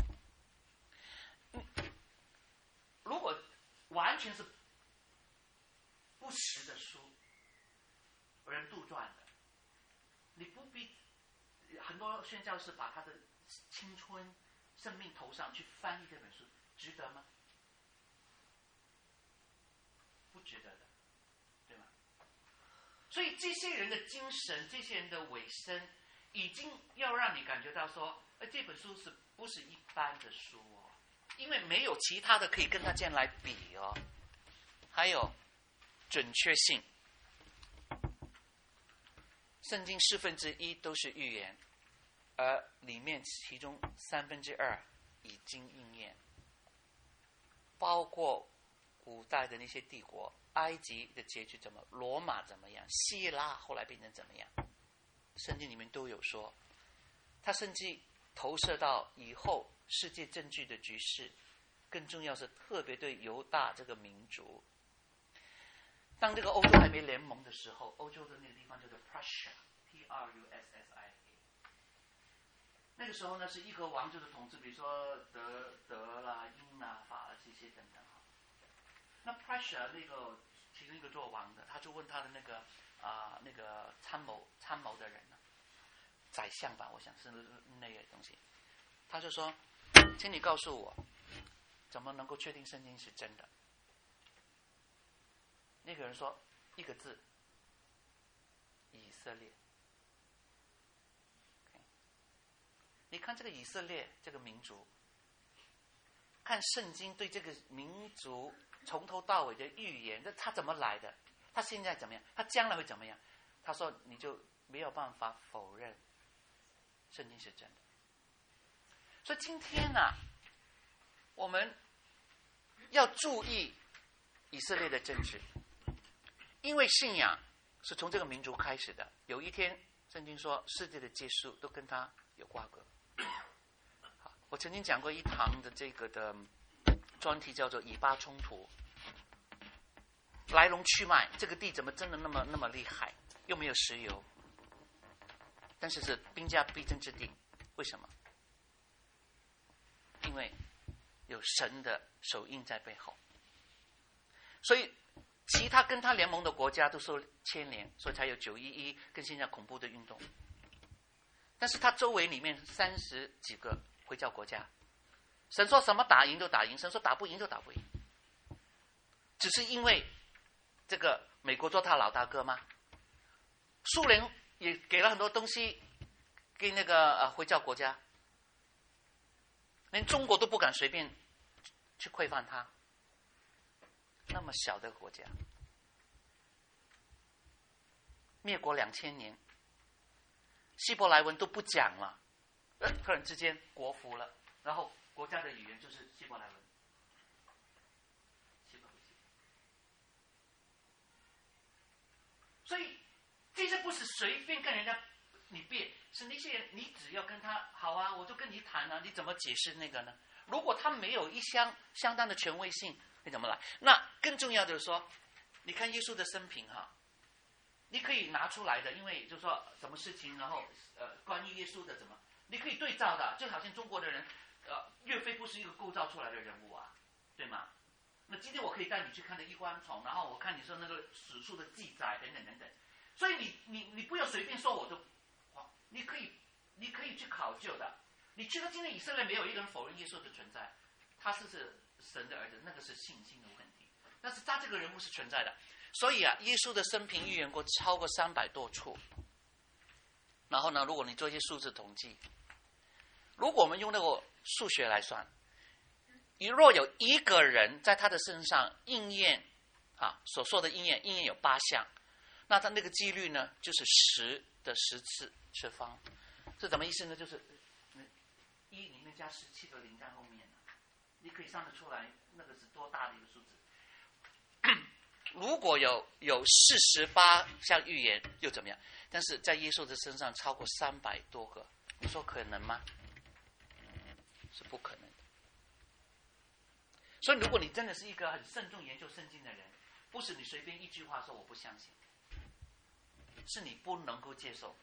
嗯，如果完全是不实的书，人杜撰的，你不必很多宣教士把他的青春、生命投上去翻译这本书，值得吗？不值得的，对吗？所以这些人的精神，这些人的尾声，已经要让你感觉到说，呃，这本书是不是一般的书哦？因为没有其他的可以跟他这样来比哦。还有准确性，圣经四分之一都是预言，而里面其中三分之二已经应验，包括古代的那些帝国，埃及的结局怎么，罗马怎么样，希腊后来变成怎么样，圣经里面都有说。它甚至投射到以后世界政治的局势，更重要是特别对犹大这个民族。当这个欧洲还没联盟的时候，欧洲的那个地方叫做 Prussia， P R U S S I A。 那个时候呢，是一个王族的统治，比如说德德啦、英啦、法啦这些等等。那 Prussia 那个其中一个做王的，他就问他的那个啊、呃、那个参谋参谋的人呢，宰相吧，我想是那个东西，他就说，请你告诉我，怎么能够确定圣经是真的？那个人说一个字，以色列。Okay. 你看这个以色列这个民族，看圣经对这个民族从头到尾的预言，这他怎么来的？他现在怎么样？他将来会怎么样？他说你就没有办法否认圣经是真的。所以今天呢、啊，我们要注意以色列的政治，因为信仰是从这个民族开始的。有一天圣经说世界的结束都跟他有瓜葛。好，我曾经讲过一堂的这个的专题叫做以巴冲突，来龙去脉，这个地怎么真的那么那么厉害，又没有石油，但是是兵家必争之地。为什么？因为有神的手印在背后，所以其他跟他联盟的国家都受牵连，所以才有九一一跟现在恐怖的运动。但是他周围里面三十几个回教国家，神说什么打赢就打赢，神说打不赢就打不赢，只是因为这个美国做他老大哥吗？苏联也给了很多东西给那个呃回教国家，连中国都不敢随便去窥犯他。那么小的国家，灭国两千年，希伯来文都不讲了，呃，突然之间国服了，然后国家的语言就是希伯来文。所以这些不是随便跟人家你辩，是那些人你只要跟他好啊，我就跟你谈啊，你怎么解释那个呢？如果他没有一相相当的权威性，你怎么来？那更重要的是说，你看耶稣的生平哈，你可以拿出来的，因为就是说什么事情，然后呃关于耶稣的怎么，你可以对照的，就好像中国的人，呃岳飞不是一个构造出来的人物啊，对吗？那今天我可以带你去看的衣冠冢，然后我看你说那个史书的记载等等等等，所以你你你不要随便说我就，你可以你可以去考究的。你去到今天以色列，没有一个人否认耶稣的存在，他是是神的儿子，那个是信心的问题。但是他这个人物是存在的，所以啊，耶稣的生平预言过超过三百多处。然后呢，如果你做一些数字统计，如果我们用那个数学来算，你若有一个人在他的身上应验啊所说的应验，应验有八项，那他那个几率呢，就是十的十次次方。这什么意思呢？就是一里面加十七个零在后面，你可以算得出来那个是多大的一个数字。如果有有四十八项预言又怎么样？但是在耶稣的身上超过三百多个，你说可能吗？是不可能的。所以如果你真的是一个很慎重研究圣经的人，不是你随便一句话说我不相信，是你不能够接受。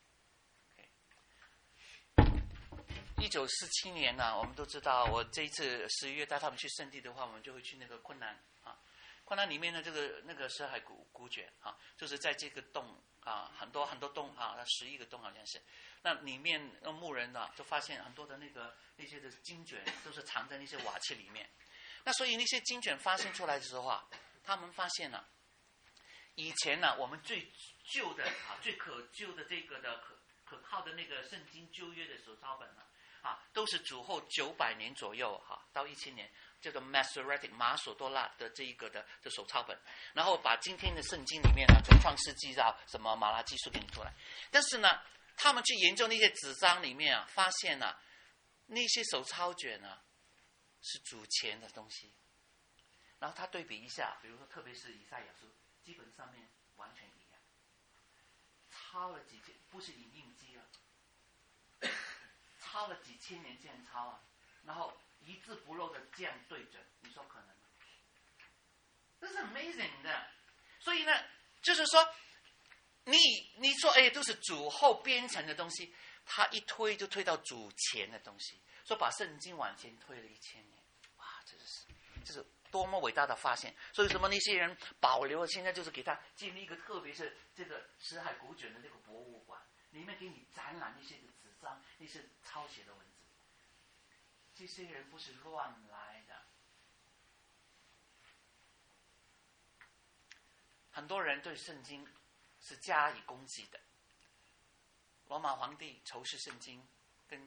一九四七年呢、啊，我们都知道，我这一次十一月带他们去圣地的话，我们就会去那个昆南啊。昆南里面的这个那个深海古古卷啊，就是在这个洞啊，很多很多洞啊，十一个洞好像是。那里面牧人啊，就发现很多的那个那些的经卷都是藏在那些瓦器里面。那所以那些经卷发现出来的时候啊，他们发现了、啊，以前呢、啊，我们最旧的啊，最可旧的这个的可可靠的那个圣经旧约的手抄本呢、啊，啊，都是主后九百年左右哈、啊，到一千年，叫做 Masoretic 马索多拉的这一个的的手抄本，然后把今天的圣经里面呢、啊，从创世纪到什么马拉基书给你出来。但是呢，他们去研究那些纸张里面啊，发现啊，那些手抄卷啊，是主前的东西。然后他对比一下，比如说特别是以赛亚书，基本上面完全一样，抄了几千，不是影印机啊，抄了几千年这样抄啊，然后一字不漏的这样对准，你说可能吗？这是 amazing 的。所以呢，就是说，你你说哎，都是主后编成的东西，他一推就推到主前的东西，说把圣经往前推了一千年，哇，这是这是多么伟大的发现！所以什么那些人保留了，现在就是给他建立一个，特别是这个死海古卷的那个博物馆，里面给你展览那些的纸张，那些抄写的文字。这些人不是乱来的。很多人对圣经是加以攻击的。罗马皇帝仇视圣经，跟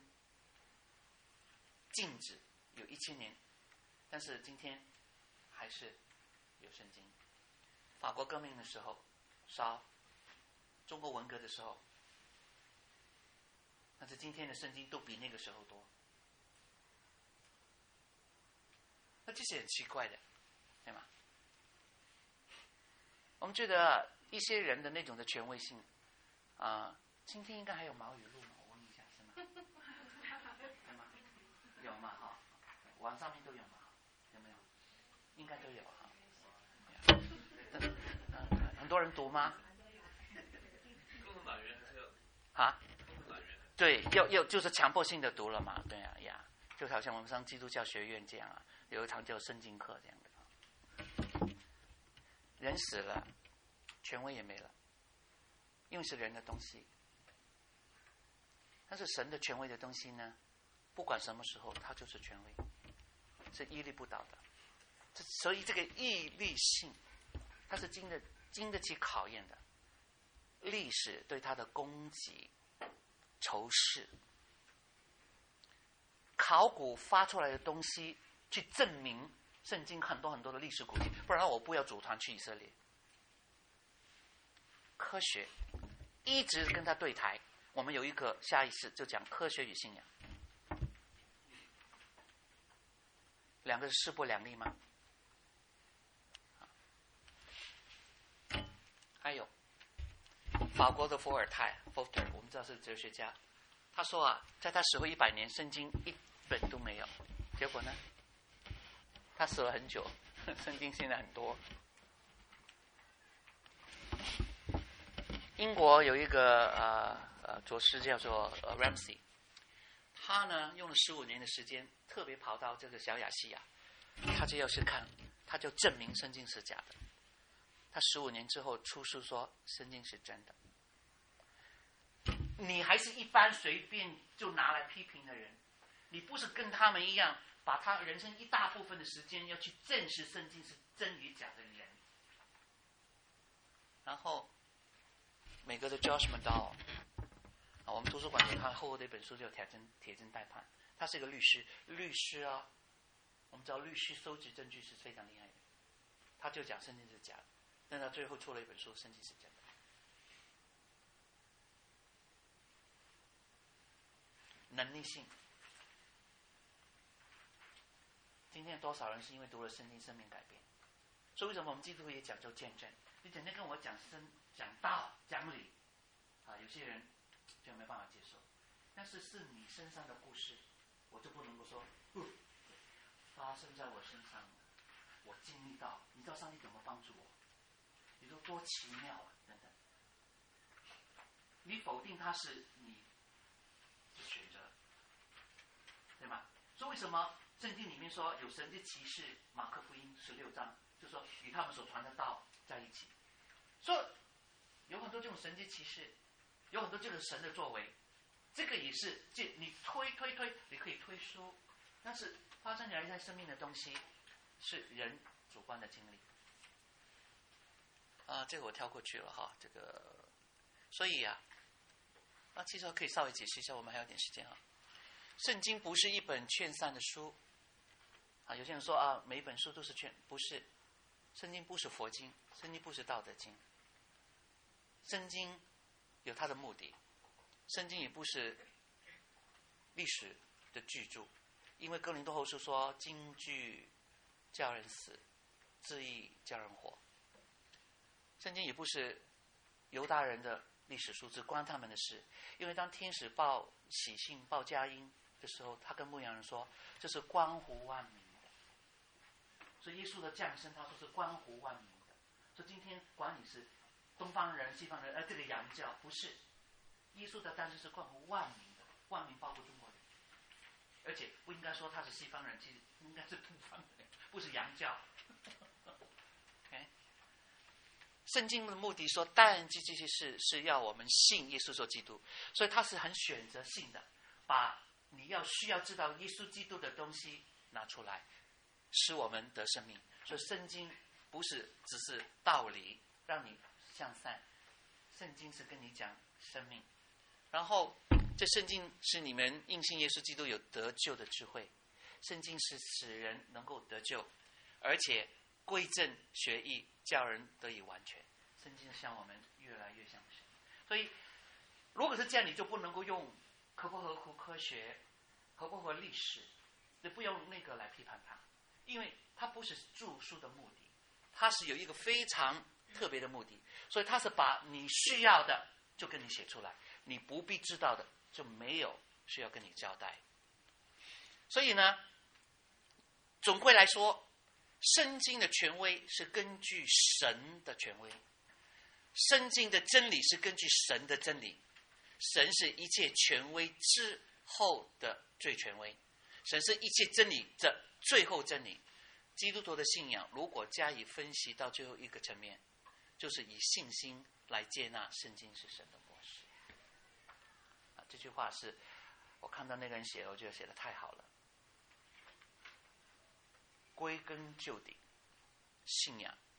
禁止有一千年，但是今天还是有圣经。法国革命的时候烧，中国文革的时候，但是今天的圣经都比那个时候多。那这是很奇怪的，对吗？我们觉得一些人的那种的权威性啊、呃，今天应该还有毛语录吗？我问一下，是吗？有吗？有吗？哈，网上面都有吗？有没有？应该都有哈。嗯，很多人读吗？啊？对，要要就是强迫性的读了嘛，对啊呀，就好像我们上基督教学院这样啊，有一堂叫圣经课这样的。人死了，权威也没了，因为是人的东西。但是神的权威的东西呢，不管什么时候，它就是权威，是屹立不倒的。这所以这个屹立性，它是经得经得起考验的。历史对他的攻击、仇视，考古发出来的东西去证明圣经很多很多的历史古迹，不然我不要组团去以色列。科学一直跟他对台，我们有一个下一次就讲科学与信仰，两个是势不两立吗？还有法国的伏尔泰 （Voltaire）， 我们知道是哲学家，他说啊，在他死后一百年，圣经一本都没有。结果呢，他死了很久，圣经现在很多。英国有一个呃呃作诗叫做呃 Ramsay， 他呢用了十五年的时间，特别跑到这个小亚细亚，他就要去看，他就证明圣经是假的。他十五年之后出书说圣经是真的。你还是一般随便就拿来批评的人，你不是跟他们一样，把他人生一大部分的时间要去证实圣经是真与假的人。然后美国的 Josh McDowell， 啊，我们图书馆有他厚厚的一本书叫《铁证铁证待判》，他是一个律师，律师啊，我们知道律师收集证据是非常厉害的，他就讲圣经是假的，但他最后出了一本书，圣经是真的。能力性，今天多少人是因为读了圣经生命改变？所以为什么我们基督徒也讲究见证？你整天跟我讲生讲道讲理啊，有些人就没办法接受。但是是你身上的故事，我就不能够说，不发生在我身上，我经历到，你知道上帝怎么帮助我？你说多奇妙啊，等等。你否定他是你的选择，对吗？所以为什么圣经里面说有神的启示？马可福音十六章就说与他们所传的道在一起，说有很多这种神的启示，有很多这个神的作为，这个也是这你推推推，你可以推出，但是发生在在生命的东西是人主观的经历。啊，这个我跳过去了哈，这个，所以啊，啊，其实可以稍微解释一下，我们还有点时间啊。圣经不是一本劝善的书，啊，有些人说啊，每一本书都是劝，不是，圣经不是佛经，圣经不是道德经，圣经有它的目的，圣经也不是历史的巨著，因为哥林多后书说，经句叫人死，字义叫人活。圣经也不是犹大人的历史书，只关他们的事。因为当天使报喜信、报佳音的时候，他跟牧羊人说，这是关乎万民的。所以耶稣的降生，他说是关乎万民的。所以今天管你是东方人、西方人，而这个洋教不是，耶稣的诞生是关乎万民的，万民包括中国人。而且不应该说他是西方人，其实应该是东方人，不是洋教。圣经的目的说，但记这些事是要我们信耶稣做基督，所以他是很选择性的，把你要需要知道耶稣基督的东西拿出来，使我们得生命。所以圣经不是只是道理让你向善，圣经是跟你讲生命。然后这圣经是你们因信耶稣基督有得救的智慧，圣经是使人能够得救，而且归正学义，叫人得以完全。圣经向我们越来越像神。所以如果是这样，你就不能够用合不合乎科学，合不合历史，你不用那个来批判它，因为它不是著书的目的，它是有一个非常特别的目的。所以它是把你需要的就跟你写出来，你不必知道的就没有需要跟你交代。所以呢，总归来说，圣经的权威是根据神的权威，圣经的真理是根据神的真理，神是一切权威之后的最权威，神是一切真理的最后真理。基督徒的信仰如果加以分析到最后一个层面，就是以信心来接纳圣经是神的默示。啊，这句话是我看到那个人写的，我觉得写得太好了。归根究底，信仰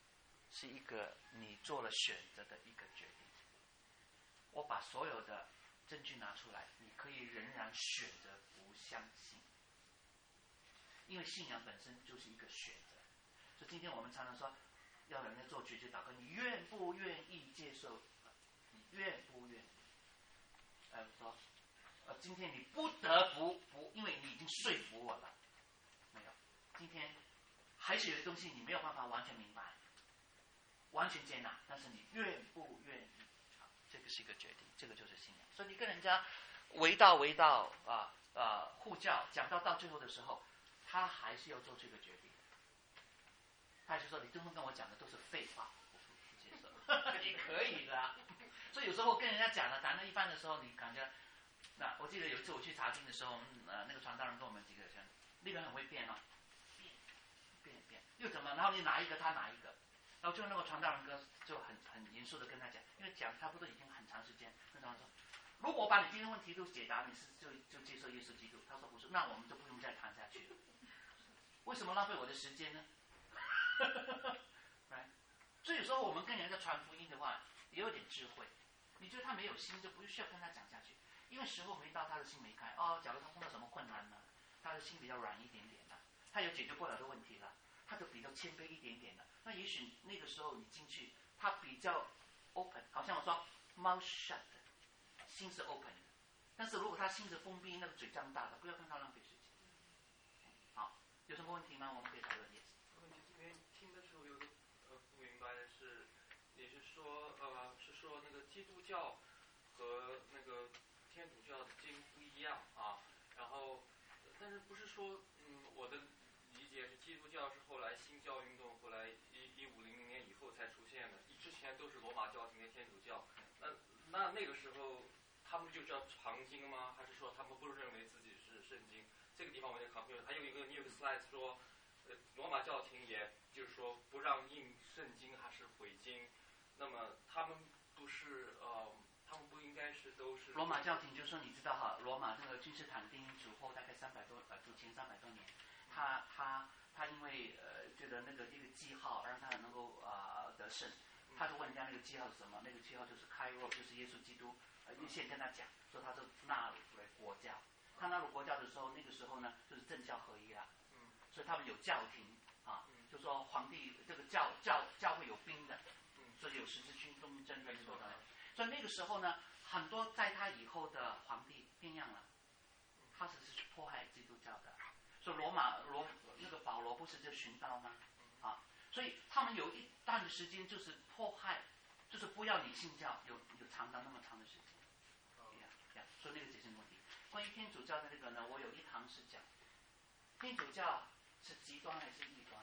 是一个你做了选择的一个决定。我把所有的证据拿出来，你可以仍然选择不相信，因为信仰本身就是一个选择。所以今天我们常常说，要人家做决定祷告，你愿不愿意接受？你愿不愿意？呃，说，呃，今天你不得不不，因为你已经说服我了，没有，今天还是有些东西你没有办法完全明白，完全接纳，但是你愿不愿意？啊，这个是一个决定，这个就是信仰。所以你跟人家围道围道啊啊护教，讲到到最后的时候，他还是要做这个决定。他还是说你通通跟我讲的都是废话，我不不接受。你可以的。所以有时候跟人家讲了，谈到一半的时候，你感觉，那我记得有一次我去查经的时候，呃，那个传道人跟我们几个人，那个人很会变哦，变变变，又怎么？然后你拿一个，他拿一个，然后就那个传道人哥就很很严肃的跟他讲，因为讲差不多已经很长时间，跟他说，如果我把你今天问题都解答，你是就就接受耶稣基督？他说不是，那我们就不用再谈下去了。为什么浪费我的时间呢？right? 所以有时候我们跟人家传福音的话，也有点智慧。你觉得他没有心，就不需要跟他讲下去，因为时候没到，他的心没开。哦，假如他碰到什么困难呢，他的心比较软一点点了，他有解决不了的问题了，他就比较谦卑一点点了。那也许那个时候你进去，他比较 open， 好像我说 mouth shut， 心是 open 的。但是如果他心是封闭，那个嘴张大的，不要跟他浪费时间。好，有什么问题吗？我们可以讨论。Yes。 问题今天听的时候有个呃不明白的是，你是说呃是说那个基督教和那个天主教的经不一样啊，然后但是不是说嗯我的理解是基督教是后来新教运动后来一一五零零年以后才出现的，之前都是罗马教廷跟天主教，那那那个时候他们就叫藏经吗？还是说他们不认为自己是圣经？这个地方我有点 confused。还有一个你有个 slide 说，呃，罗马教廷也就是说不让印圣经还是毁经，那么他们不是呃，他们不应该是都是罗马教廷，就是说你知道哈，罗马这个君士坦丁主后大概三百多呃主前三百多年，他他他因为呃觉得那个一个记号让他能够啊、呃、得胜，他就问人家那个记号是什么？那个记号就是开若，就是耶稣基督。呃，先跟他讲说他是纳入为国教。他纳入国教的时候，那个时候呢就是政教合一了，嗯，所以他们有教廷啊，嗯、就说皇帝这个教教教会有兵的，嗯，所以有十字军东征的这种的，所以那个时候呢，很多在他以后的皇帝变样了，他只是迫害基督教的，所以罗马罗那个保罗不是就寻道吗？啊，所以他们有一段的时间就是迫害，就是不要你信教，有有长达那么长的时间。说那个解释问题。关于天主教的那个呢，我有一堂是讲，天主教是极端还是异端？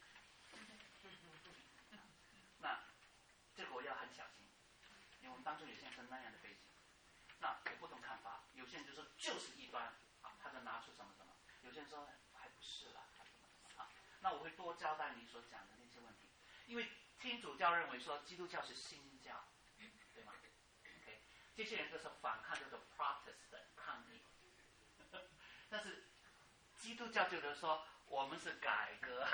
那这个我要很小心，因为我们当中有些人是那样的背景，那有不同看法。有些人就说就是异端啊，他就拿出什么什么；有些人说还不是啦，还什么什么啊。那我会多交代你所讲的那些问题，因为天主教认为说基督教是新教，对吗？这些人都是反抗，叫做 Protestant 抗议。但是基督教就是说我们是改革，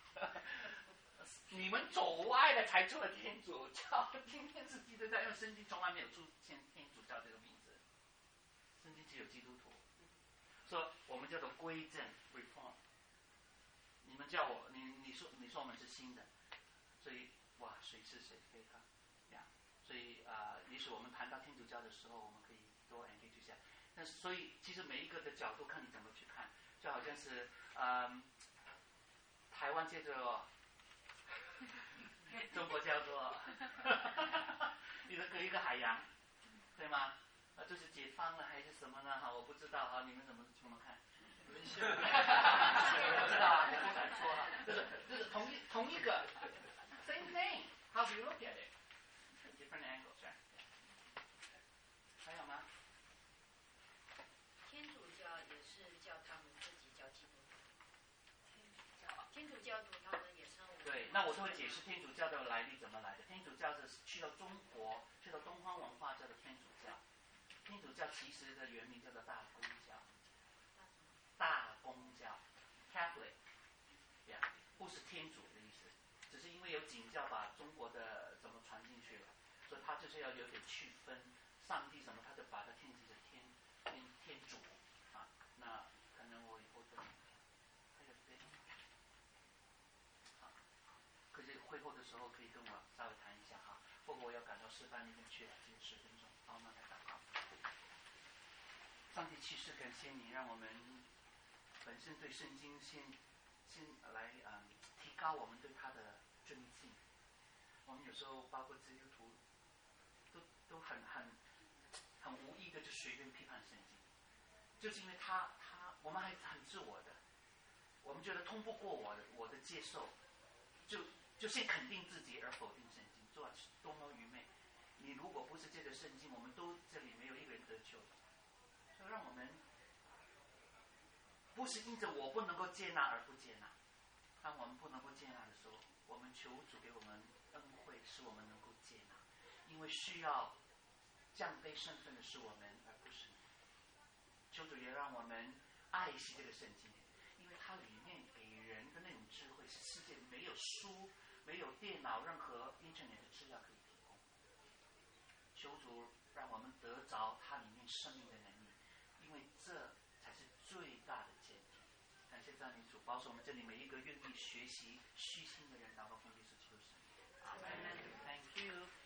你们走歪了才做了天主教。今天是基督教，因为圣经从来没有出现天主教这个名字，圣经只有基督徒。说我们叫做归正 reform。你们叫我，你你说你说我们是新的，所以哇，谁是谁非他呀？所以啊、呃，也许我们谈到天主教的时候，我们可以多 engage 一下。那所以其实每一个的角度看你怎么去看，就好像是嗯，台湾叫做中国叫做一个一个海洋，对吗？啊，这是解放了还是什么呢？哈，我不知道哈，你们怎么怎么看？我知道啊，我不敢说了，就是就是同一同一个 same thing，how do you look at it？Different angles， right？ 还有吗？ 天主教也是叫他们自己叫基督徒，天主教徒他们也称为。 对，那我就会解释天主教的来历怎么来的。天主教是去到中国，去到东方文化叫做天主教。天主教其实的原名叫做大公教，大公教 ，Catholic， yeah， 不是天主的意思，只是因为有景教把中他就是要有点区分，上帝什么，他就把它天记的天天天主啊。那可能我以后就还有别的啊，可是会后的时候可以跟我稍微谈一下哈。不过我要赶到示范那边去了，只有十分钟。好，那来祷告。上帝启示，感谢你，让我们本身对圣经先先来嗯提高我们对它的尊敬。我们有时候包括基督徒都都很很很无意的就随便批判圣经，就是因为他他我们还很自我的，我们觉得通不过我的我的接受，就就先肯定自己而否定圣经，做多么愚昧！你如果不是借着圣经，我们都这里没有一个人得救的。所以让我们不是因着我不能够接纳而不接纳。当我们不能够接纳的时候，我们求主给我们恩惠，使我们能够接纳。因为需要降卑身份的是我们，而不是你。求主也让我们爱惜这个圣经，因为它里面给人的那种智慧是世界没有书、没有电脑、任何 internet 的资料可以提供。求主让我们得着它里面生命的能力，因为这才是最大的见证。感谢赞美主，保守我们这里每一个愿意学习虚心的人，然后奉耶稣基督圣名。阿门。Thank you.